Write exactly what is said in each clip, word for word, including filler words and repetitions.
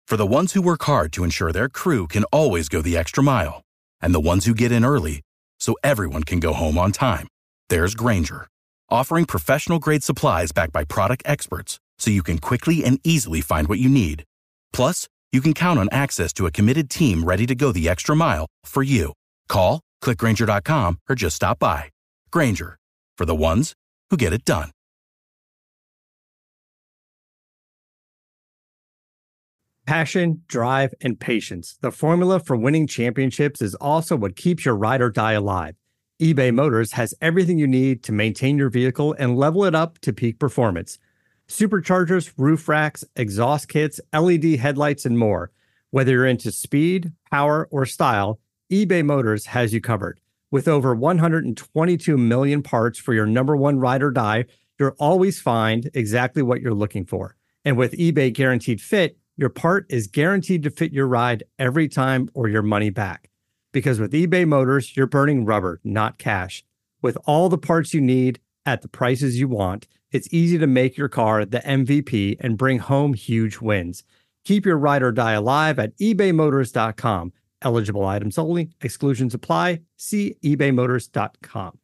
For the ones who work hard to ensure their crew can always go the extra mile, and the ones who get in early so everyone can go home on time, there's Grainger, offering professional-grade supplies backed by product experts so you can quickly and easily find what you need. Plus, you can count on access to a committed team ready to go the extra mile for you. Call, click Grainger dot com, or just stop by. Grainger, for the ones who get it done. Passion, drive, and patience. The formula for winning championships is also what keeps your ride or die alive. eBay Motors has everything you need to maintain your vehicle and level it up to peak performance. Superchargers, roof racks, exhaust kits, L E D headlights, and more. Whether you're into speed, power, or style, eBay Motors has you covered. With over one hundred twenty-two million parts for your number one ride or die, you'll always find exactly what you're looking for. And with eBay Guaranteed Fit, your part is guaranteed to fit your ride every time or your money back. Because with eBay Motors, you're burning rubber, not cash. With all the parts you need at the prices you want, it's easy to make your car the M V P and bring home huge wins. Keep your ride or die alive at ebay motors dot com. Eligible items only. Exclusions apply. See ebay motors dot com.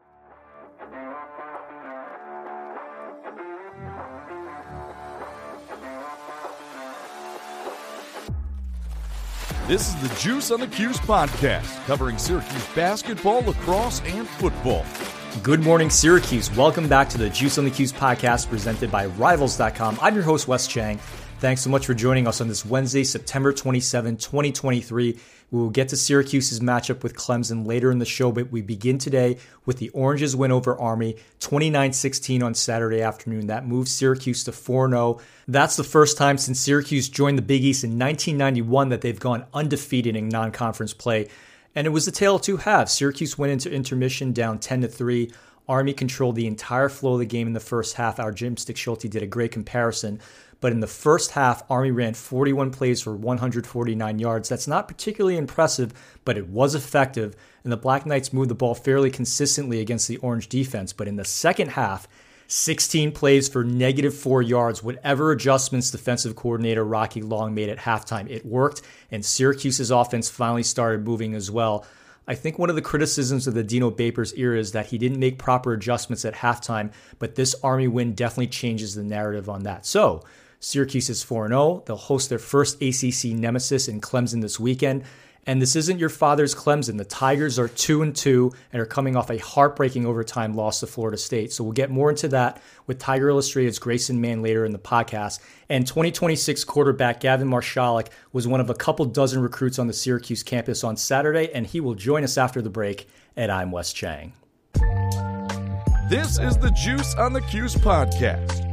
This is the Juice on the Cuse podcast, covering Syracuse basketball, lacrosse, and football. Good morning, Syracuse. Welcome back to the Juice on the Cuse podcast presented by Rivals dot com. I'm your host, Wes Chang. Thanks so much for joining us on this Wednesday, September twenty-seventh, twenty twenty-three. We will get to Syracuse's matchup with Clemson later in the show, but we begin today with the Oranges win over Army, twenty-nine sixteen on Saturday afternoon. That moves Syracuse to four and oh. That's the first time since Syracuse joined the Big East in nineteen ninety-one that they've gone undefeated in non-conference play. And it was a tale of two halves. Syracuse went into intermission down ten to three. Army controlled the entire flow of the game in the first half. Our Jim Stick Schulte did a great comparison. But in the first half, Army ran forty-one plays for one hundred forty-nine yards. That's not particularly impressive, but it was effective. And the Black Knights moved the ball fairly consistently against the Orange defense. But in the second half, sixteen plays for negative four yards. Whatever adjustments defensive coordinator Rocky Long made at halftime, it worked. And Syracuse's offense finally started moving as well. I think one of the criticisms of the Dino Babers era is that he didn't make proper adjustments at halftime, but this Army win definitely changes the narrative on that. So, Syracuse is four and oh. They'll host their first A C C nemesis in Clemson this weekend. And this isn't your father's Clemson. The Tigers are two and two and are coming off a heartbreaking overtime loss to Florida State. So we'll get more into that with Tiger Illustrated's Grayson Mann later in the podcast. And twenty twenty-six quarterback Gavin Marshalik was one of a couple dozen recruits on the Syracuse campus on Saturday, and he will join us after the break. And I'm Wes Chang. This is the Juice on the Cuse podcast.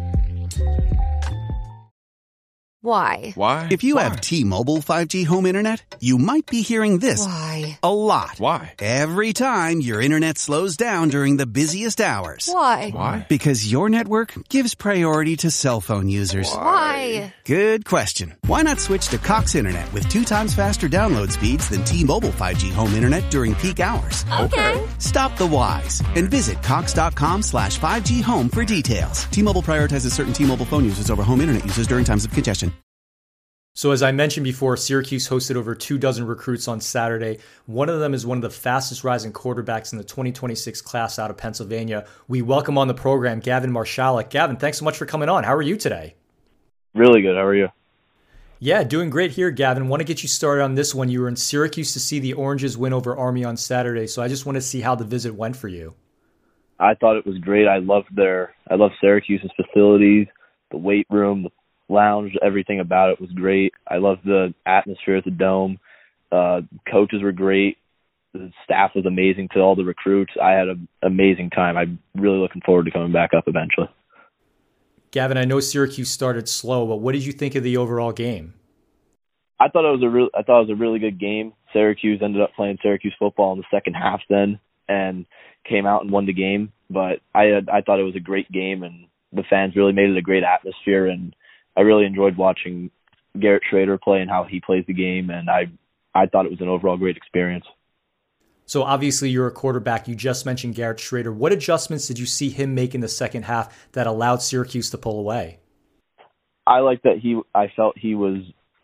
Why? Why? If you Why? have T-Mobile five G home internet, you might be hearing this Why? a lot. Why? Every time your internet slows down during the busiest hours. Why? Why? Because your network gives priority to cell phone users. Why? Good question. Why not switch to Cox Internet with two times faster download speeds than T-Mobile five G home internet during peak hours? Okay. Stop the whys and visit cox.com slash 5G home for details. T-Mobile prioritizes certain T-Mobile phone users over home internet users during times of congestion. So as I mentioned before, Syracuse hosted over two dozen recruits on Saturday. One of them is one of the fastest rising quarterbacks in the twenty twenty-six class out of Pennsylvania. We welcome on the program Gavin Marshalik. Gavin, thanks so much for coming on. How are you today? Really good. How are you? Yeah, doing great here, Gavin. Want to get you started on this one. You were in Syracuse to see the Oranges win over Army on Saturday, so I just want to see how the visit went for you. I thought it was great. I loved their, I loved Syracuse's facilities, the weight room, the lounge, everything about it was great. I loved the atmosphere at the Dome. Uh, coaches were great. The staff was amazing to all the recruits. I had an amazing time. I'm really looking forward to coming back up eventually. Gavin, I know Syracuse started slow, but what did you think of the overall game? I thought it was a real, I thought it was a really good game. Syracuse ended up playing Syracuse football in the second half then and came out and won the game. But I had, I thought it was a great game, and the fans really made it a great atmosphere, and I really enjoyed watching Garrett Schrader play and how he plays the game, and I I thought it was an overall great experience. So obviously you're a quarterback. You just mentioned Garrett Schrader. What adjustments did you see him make in the second half that allowed Syracuse to pull away? I like that he. I felt he was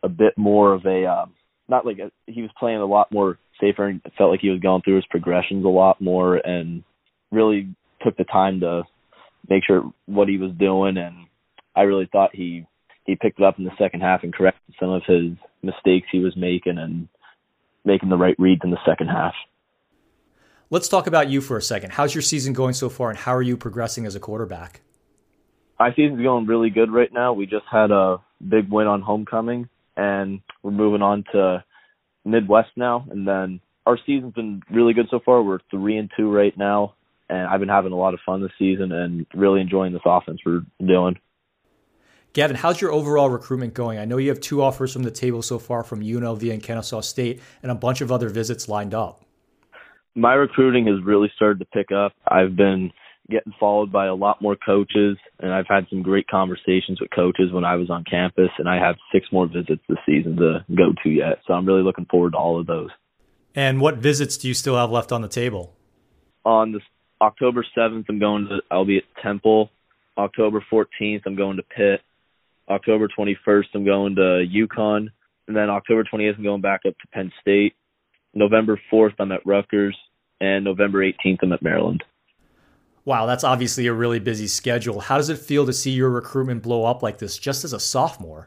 a bit more of a, uh, not like a, he was playing a lot more safer, and it felt like he was going through his progressions a lot more and really took the time to make sure what he was doing. And I really thought he, he picked it up in the second half and corrected some of his mistakes he was making and making the right reads in the second half. Let's talk about you for a second. How's your season going so far, and how are you progressing as a quarterback? My season's going really good right now. We just had a big win on homecoming, and we're moving on to Midwest now. And then our season's been really good so far. We're three and two right now, and I've been having a lot of fun this season and really enjoying this offense we're doing. Gavin, how's your overall recruitment going? I know you have two offers from the table so far from U N L V and Kennesaw State, and a bunch of other visits lined up. My recruiting has really started to pick up. I've been getting followed by a lot more coaches, and I've had some great conversations with coaches when I was on campus, and I have six more visits this season to go to yet. So I'm really looking forward to all of those. And what visits do you still have left on the table? On this October seventh, I'm going to, I'll be at Temple. October fourteenth, I'm going to Pitt. October twenty-first, I'm going to UConn. And then October twentieth, I'm going back up to Penn State. November fourth, I'm at Rutgers. And November eighteenth, I'm at Maryland. Wow, that's obviously a really busy schedule. How does it feel to see your recruitment blow up like this just as a sophomore?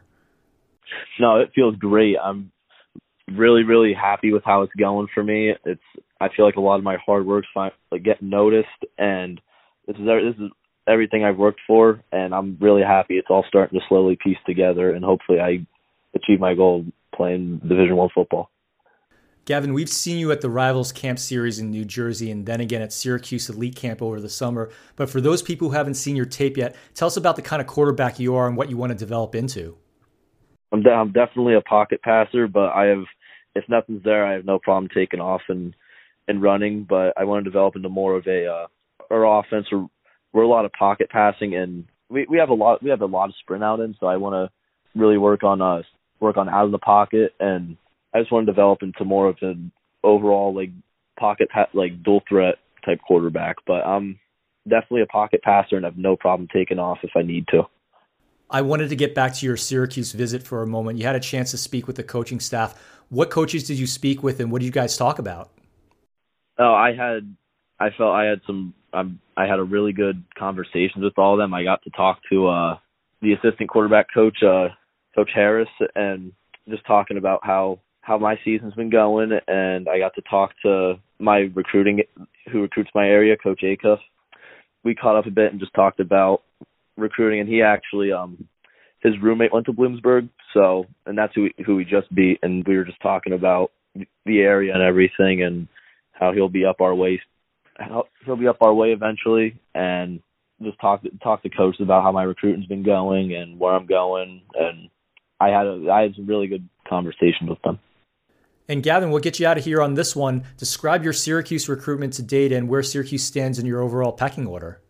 No, it feels great. I'm really, really happy with how it's going for me. It's I feel like a lot of my hard work's fine, like getting noticed, and this is this is everything I've worked for, and I'm really happy. It's all starting to slowly piece together, and hopefully I achieve my goal of playing Division One football. Gavin, we've seen you at the Rivals Camp Series in New Jersey and then again at Syracuse Elite Camp over the summer. But for those people who haven't seen your tape yet, tell us about the kind of quarterback you are and what you want to develop into. I'm, de- I'm definitely a pocket passer, but I have, if nothing's there, I have no problem taking off and, and running. But I want to develop into more of a uh, our offense. We're, we're a lot of pocket passing, and we, we have a lot we have a lot of sprint out in. So I want to really work on us uh, work on out of the pocket, and I just want to develop into more of an overall like pocket like dual threat type quarterback. But I'm definitely a pocket passer and have no problem taking off if I need to. I wanted to get back to your Syracuse visit for a moment. You had a chance to speak with the coaching staff. What coaches did you speak with, and what did you guys talk about? Oh, I had, I felt I had some, um, I had a really good conversations with all of them. I got to talk to uh, the assistant quarterback coach, uh, Coach Harris, and just talking about how, how my season's been going. And I got to talk to my recruiting, who recruits my area, Coach Acuff. We caught up a bit and just talked about recruiting, and he actually, um, his roommate went to Bloomsburg, so, and that's who we, who we just beat, and we were just talking about the area and everything, and how he'll be up our way, how he'll be up our way eventually, and just talk talk to coaches about how my recruiting's been going and where I'm going, and I had a, I had some really good conversations with them. And Gavin, we'll get you out of here on this one. Describe your Syracuse recruitment to date and where Syracuse stands in your overall pecking order.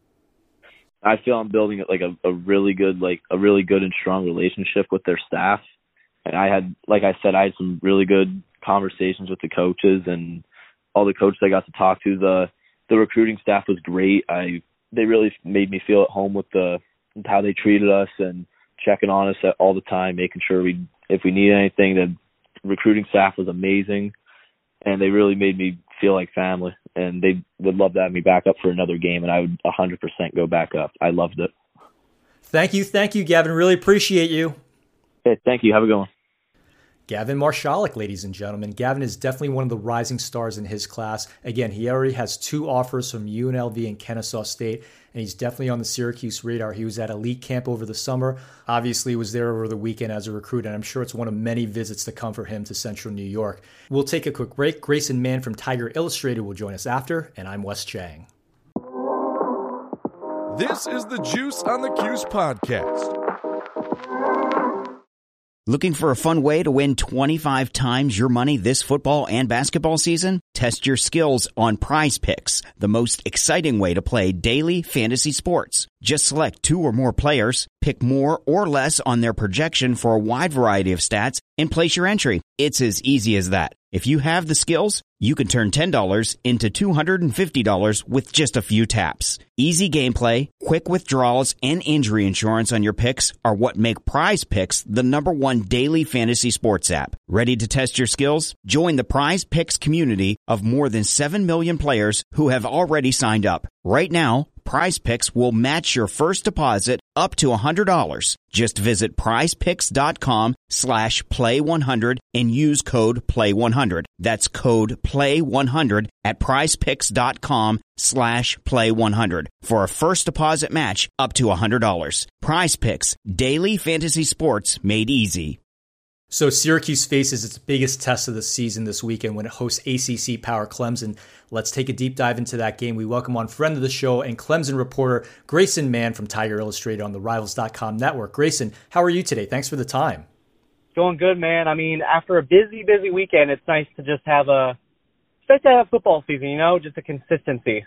I feel I'm building like a, a really good, like a really good and strong relationship with their staff. And I had, like I said, I had some really good conversations with the coaches and all the coaches I got to talk to. The the recruiting staff was great. I they really made me feel at home with the with how they treated us and checking on us all the time, making sure we if we need anything. The recruiting staff was amazing, and they really made me feel like family. And they would love to have me back up for another game, and I would one hundred percent go back up. I loved it. Thank you. Thank you, Gavin. Really appreciate you. Hey, thank you. Have a good one. Gavin Marshalik, ladies and gentlemen. Gavin is definitely one of the rising stars in his class. Again, he already has two offers from U N L V and Kennesaw State, and he's definitely on the Syracuse radar. He was at Elite Camp over the summer. Obviously, was there over the weekend as a recruit, and I'm sure it's one of many visits to come for him to Central New York. We'll take a quick break. Grayson Mann from Tiger Illustrated will join us after, and I'm Wes Chang. This is the Juice on the Cuse podcast. Looking for a fun way to win twenty-five times your money this football and basketball season? Test your skills on Prize Picks, the most exciting way to play daily fantasy sports. Just select two or more players, pick more or less on their projection for a wide variety of stats, and place your entry. It's as easy as that. If you have the skills, you can turn ten dollars into two hundred fifty dollars with just a few taps. Easy gameplay, quick withdrawals, and injury insurance on your picks are what make Prize Picks the number one daily fantasy sports app. Ready to test your skills? Join the Prize Picks community of more than seven million players who have already signed up. Right now, Prize Picks will match your first deposit up to one hundred dollars. Just visit prizepicks.com slash play one hundred and use code play one hundred. That's code play one hundred at prizepicks.com slash play one hundred for a first deposit match up to one hundred dollars. Prize Picks, daily fantasy sports made easy. So Syracuse faces its biggest test of the season this weekend when it hosts A C C power Clemson. Let's take a deep dive into that game. We welcome on friend of the show and Clemson reporter Grayson Mann from Tiger Illustrated on the Rivals dot com network. Grayson, how are you today? Thanks for the time. Going good, man. I mean, after a busy, busy weekend, it's nice to just have a, it's nice to have a football season, you know, just a consistency.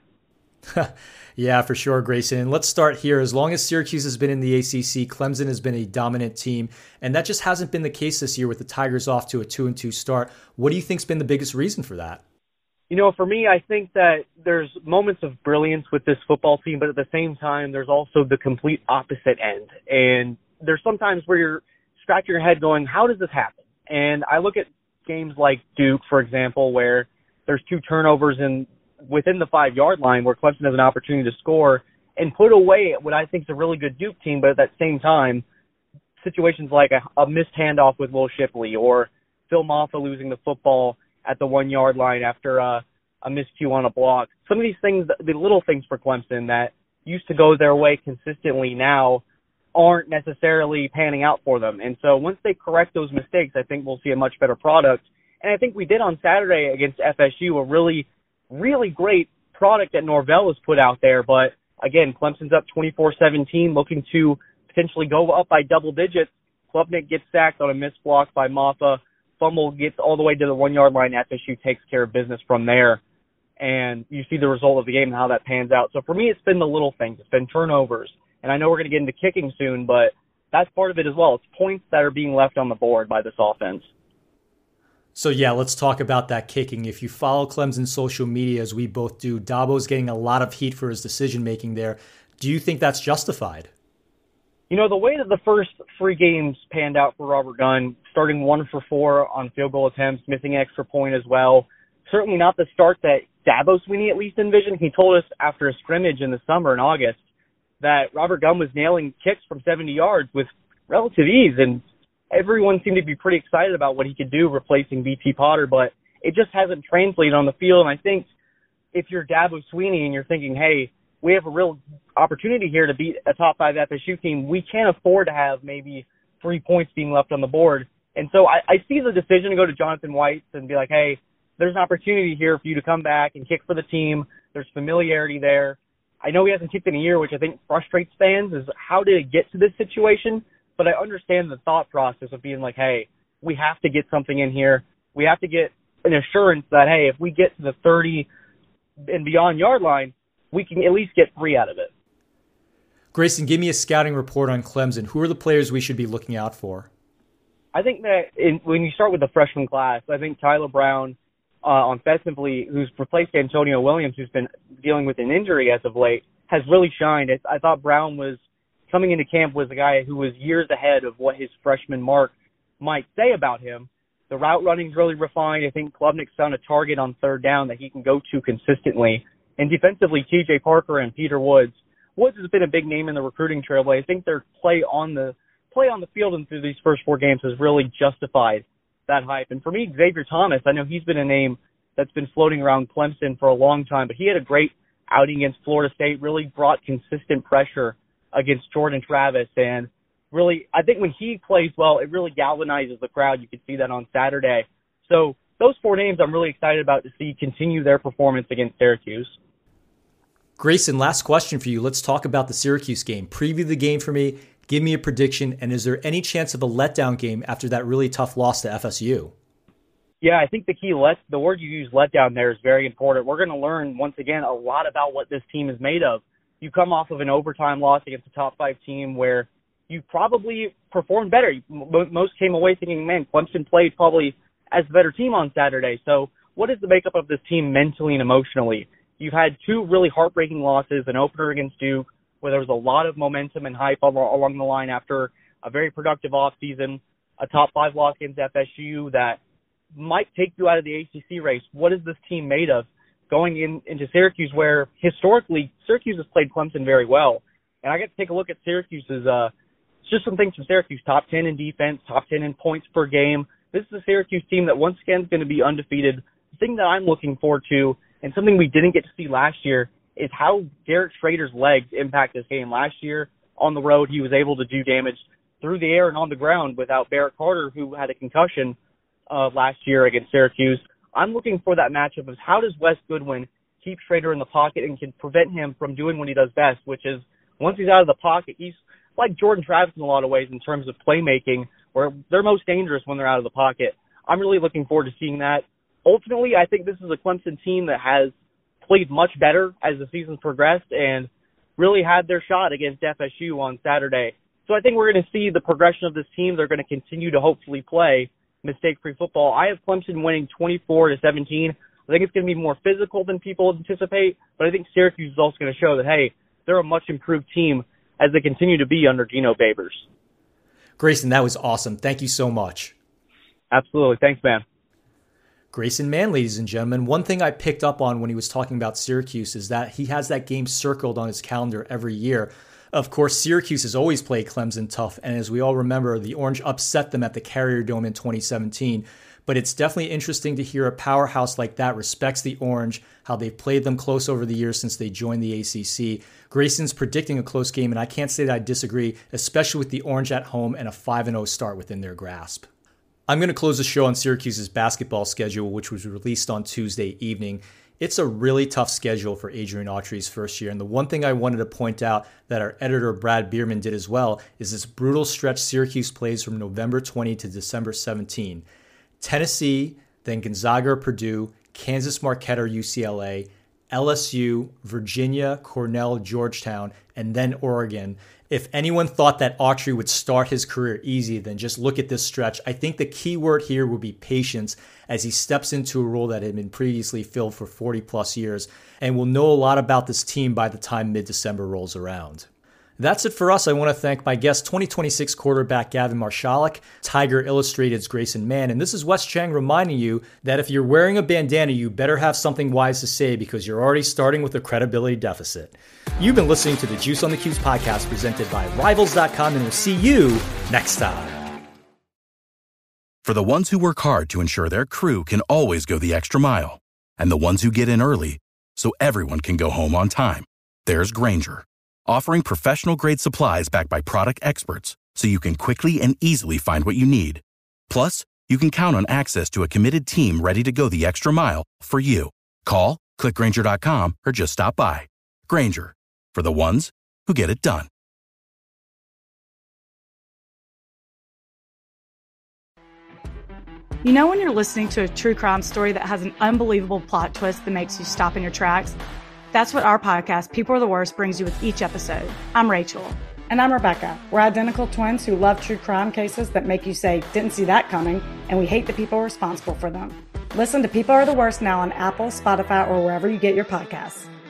Yeah, for sure, Grayson. And let's start here. As long as Syracuse has been in the A C C, Clemson has been a dominant team, and that just hasn't been the case this year with the Tigers off to a two and two start. What do you think's been the biggest reason for that? You know, for me, I think that there's moments of brilliance with this football team, but at the same time, there's also the complete opposite end. And there's sometimes where you're scratching your head going, how does this happen? And I look at games like Duke, for example, where there's two turnovers in within the five-yard line where Clemson has an opportunity to score and put away what I think is a really good Duke team, but at that same time, situations like a, a missed handoff with Will Shipley or Phil Maffa losing the football at the one-yard line after a, a miscue on a block. Some of these things, the little things for Clemson that used to go their way consistently now aren't necessarily panning out for them. And so once they correct those mistakes, I think we'll see a much better product. And I think we did on Saturday against F S U a really really great product that Norvell has put out there. But again, Clemson's up twenty-four seventeen, looking to potentially go up by double digits. Klubnik gets sacked on a missed block by Maffa. Fumble gets all the way to the one-yard line. F S U takes care of business from there. And you see the result of the game and how that pans out. So for me, it's been the little things. It's been turnovers. And I know we're going to get into kicking soon, but that's part of it as well. It's points that are being left on the board by this offense. So yeah, let's talk about that kicking. If you follow Clemson's social media, as we both do, Dabo's getting a lot of heat for his decision-making there. Do you think that's justified? You know, the way that the first three games panned out for Robert Gunn, starting one for four on field goal attempts, missing an extra point as well, certainly not the start that Dabo Swinney at least envisioned. He told us after a scrimmage in the summer in August that Robert Gunn was nailing kicks from seventy yards with relative ease, and everyone seemed to be pretty excited about what he could do replacing B T Potter, but it just hasn't translated on the field. And I think if you're Dabo Swinney and you're thinking, hey, we have a real opportunity here to beat a top five F S U team, we can't afford to have maybe three points being left on the board. And so I, I see the decision to go to Jonathan White and be like, hey, there's an opportunity here for you to come back and kick for the team. There's familiarity there. I know he hasn't kicked in a year, which I think frustrates fans, is how did it get to this situation? But I understand the thought process of being like, hey, we have to get something in here. We have to get an assurance that, hey, if we get to the thirty and beyond yard line, we can at least get three out of it. Grayson, give me a scouting report on Clemson. Who are the players we should be looking out for? I think that in, when you start with the freshman class, I think Tyler Brown uh, on offensively, who's replaced Antonio Williams, who's been dealing with an injury as of late, has really shined. I, I thought Brown was coming into camp was a guy who was years ahead of what his freshman mark might say about him. The route running's really refined. I think Klubnik's found a target on third down that he can go to consistently. And defensively, T J Parker and Peter Woods. Woods has been a big name in the recruiting trail, but I think their play on the play on the field and through these first four games has really justified that hype. And for me, Xavier Thomas, I know he's been a name that's been floating around Clemson for a long time, but he had a great outing against Florida State, really brought consistent pressure against Jordan Travis. And really, I think when he plays well, it really galvanizes the crowd. You could see that on Saturday. So those four names I'm really excited about to see continue their performance against Syracuse. Grayson, last question for you. Let's talk about the Syracuse game. Preview the game for me. Give me a prediction. And is there any chance of a letdown game after that really tough loss to F S U? Yeah, I think the key, let the word you use, letdown, there is very important. We're going to learn, once again, a lot about what this team is made of. You come off of an overtime loss against a top five team where you probably performed better. Most came away thinking, man, Clemson played probably as the better team on Saturday. So what is the makeup of this team mentally and emotionally? You've had two really heartbreaking losses, an opener against Duke, where there was a lot of momentum and hype along the line after a very productive offseason, a top five loss against F S U that might take you out of the A C C race. What is this team made of? Going in, into Syracuse, where historically Syracuse has played Clemson very well. And I get to take a look at Syracuse's, uh, just some things from Syracuse, top ten in defense, top ten in points per game. This is a Syracuse team that once again is going to be undefeated. The thing that I'm looking forward to, and something we didn't get to see last year, is how Derek Schrader's legs impact this game. Last year on the road, he was able to do damage through the air and on the ground without Barrett Carter, who had a concussion uh, last year against Syracuse. I'm looking for that matchup of how does Wes Goodwin keep Schrader in the pocket and can prevent him from doing what he does best, which is once he's out of the pocket, he's like Jordan Travis in a lot of ways in terms of playmaking, where they're most dangerous when they're out of the pocket. I'm really looking forward to seeing that. Ultimately, I think this is a Clemson team that has played much better as the season's progressed and really had their shot against F S U on Saturday. So I think we're going to see the progression of this team. They're going to continue to hopefully play mistake-free football. I have Clemson winning twenty-four to seventeen. I think it's going to be more physical than people anticipate, but I think Syracuse is also going to show that, hey, they're a much improved team as they continue to be under Gino Babers. Grayson, that was awesome. Thank you so much. Absolutely. Thanks, man. Grayson Mann, ladies and gentlemen. One thing I picked up on when he was talking about Syracuse is that he has that game circled on his calendar every year. Of course, Syracuse has always played Clemson tough, and as we all remember, the Orange upset them at the Carrier Dome in twenty seventeen. But it's definitely interesting to hear a powerhouse like that respects the Orange, how they've played them close over the years since they joined the A C C. Grayson's predicting a close game, and I can't say that I disagree, especially with the Orange at home and a five and oh start within their grasp. I'm going to close the show on Syracuse's basketball schedule, which was released on Tuesday evening. It's a really tough schedule for Adrian Autry's first year. And the one thing I wanted to point out that our editor, Brad Bierman, did as well is this brutal stretch Syracuse plays from November twentieth to December seventeenth. Tennessee, then Gonzaga or Purdue, Kansas, Marquette or U C L A, L S U, Virginia, Cornell, Georgetown, and then Oregon. If anyone thought that Autry would start his career easy, then just look at this stretch. I think the key word here will be patience as he steps into a role that had been previously filled for forty plus years, and we'll know a lot about this team by the time mid-December rolls around. That's it for us. I want to thank my guest, twenty twenty-six quarterback Gavin Marshallek, Tiger Illustrated's Grayson Mann, and this is Wes Chang reminding you that if you're wearing a bandana, you better have something wise to say because you're already starting with a credibility deficit. You've been listening to the Juice on the Cuse podcast presented by Rivals dot com, and we'll see you next time. For the ones who work hard to ensure their crew can always go the extra mile, and the ones who get in early so everyone can go home on time, there's Grainger, offering professional-grade supplies backed by product experts so you can quickly and easily find what you need. Plus, you can count on access to a committed team ready to go the extra mile for you. Call, click Grainger dot com, or just stop by. Grainger, for the ones who get it done. You know when you're listening to a true crime story that has an unbelievable plot twist that makes you stop in your tracks? That's what our podcast, People Are the Worst, brings you with each episode. I'm Rachel. And I'm Rebecca. We're identical twins who love true crime cases that make you say, didn't see that coming, and we hate the people responsible for them. Listen to People Are the Worst now on Apple, Spotify, or wherever you get your podcasts.